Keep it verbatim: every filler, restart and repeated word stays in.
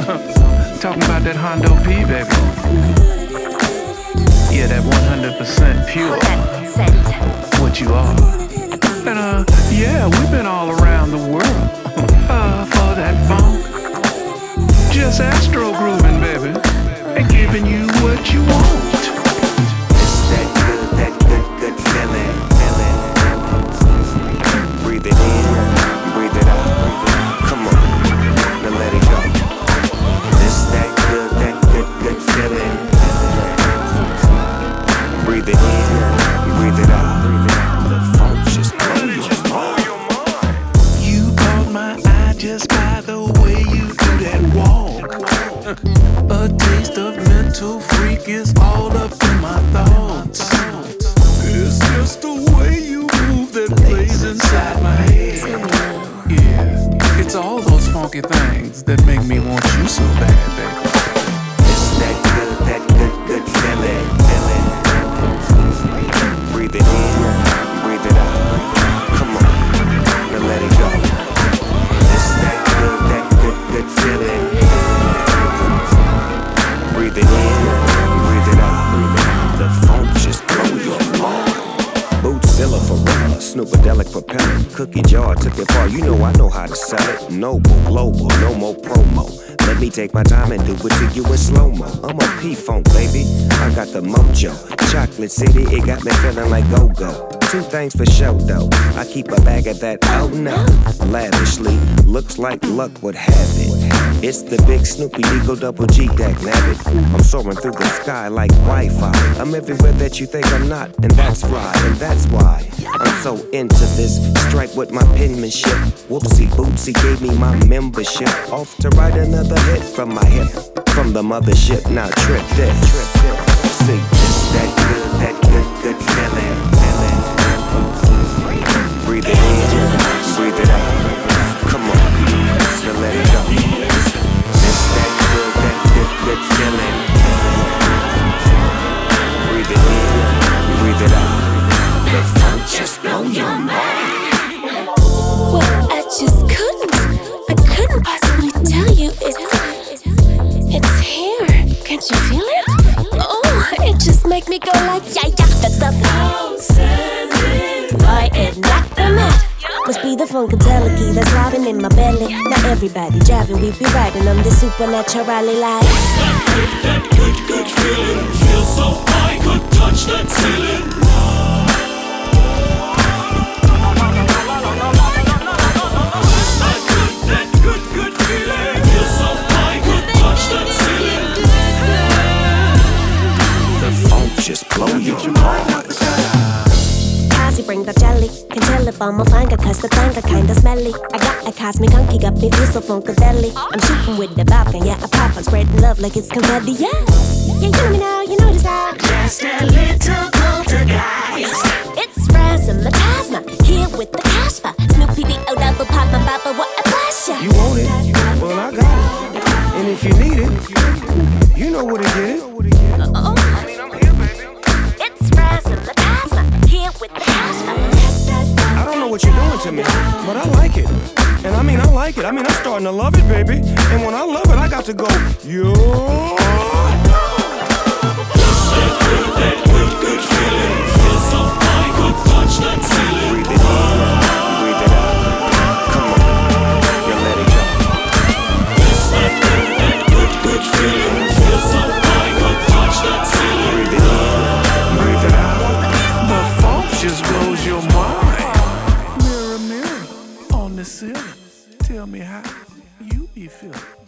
Talking about that Hondo P, baby. Yeah, that one hundred percent pure. one hundred percent. What you are. And uh, yeah, we've been all around the world uh, for that funk. Just astro grooving, baby, and giving you what you want. It's that good, that good, good feeling, feeling. Breathe it in, breathe it out. Come on, now let it go. It's that good, that good, good feeling. Breathe it in, breathe it out. The funk just blow your mind. You caught my eye just by the way you do that walk. A taste of mental freak is all up in my thoughts. It's just the way you move that plays inside my head. Yeah, it's all those funky things that make me want you so bad, baby. It's that good, that good, good feeling, feeling. Breathe it in, breathe it out. Come on, now let it go. It's that good, that good, good feeling. Breathe it in, breathe it out. The funk just blow your mind. Bootzilla Forever, Snoopadelic Propeller, Cookie Jar took it far. You know I know how to sell it. Noble, global, no more promo. Let me take my time and do it to you in slow-mo. I'm a P-Funk, baby. I got the mojo. Chocolate City, it got me feeling like go-go. Two things for show, though. I keep a bag of that, oh no. Lavishly, looks like luck would have it. It's the big Snoopy Eagle Double G Dag Nabbit. I'm soaring through the sky like Wi-Fi. I'm everywhere that you think I'm not, and that's right, and that's why I'm so into this. Strike with my penmanship. Whoopsie Bootsy gave me my membership. Off to write another hit from my hip. From the mothership, now trip this. Trip this. See, it's that good, that good, good feeling, feeling. Breathe it in, breathe it out. Come on, now let it go. It's that good, that good, good feeling. Breathe it in, breathe it out. The funk just blow your mind. Well, I just couldn't. I couldn't possibly tell you it's. It's here. Can't you feel it? Oh, it just make me go like, yeah, yeah, that's the boy, it knocked them out. Must be the funkadelic that's throbbing in my belly. Now everybody driving, we be riding on this supernaturally light. It's that good, that good, good feeling. Feel so high, could touch that ceiling. It's that good, that good, good feeling. Feel so high, could touch that ceiling. The funk just blow your mind. Cassie bring the jelly. Can tell if I'm a finger cause the thing kinda smelly. I got a cosmic hunky, got me feel so funkadelic. I'm shooting with the Balkan, yeah, I pop, I'm spreading love like it's confetti, yeah. Yeah, you know me now, you know this out. Just a little poltergeist. It's razzmatazz, here with the Casper. Snoopy D O double pop, my papa, what a pleasure. You want it? Well, I got it. And if you need it, you know what it is. Uh-oh. I mean, I'm here, baby. It's razzmatazz, here with the Casper. I don't know what you're doing to me, but I like it. And I mean, I like it. I mean, I'm starting to love it, baby. And when I love it, I got to go, yo. Just that good, that good, good feeling. Feel so high, could touch that ceiling. Breathe it in, breathe it out. Come on, you let it go. It's that good, that good, good feeling. Feel so high, could touch that ceiling. Breathe it in, breathe it out. The funk just blows your mind. Mirror, mirror on the ceiling. Tell me how you be feeling.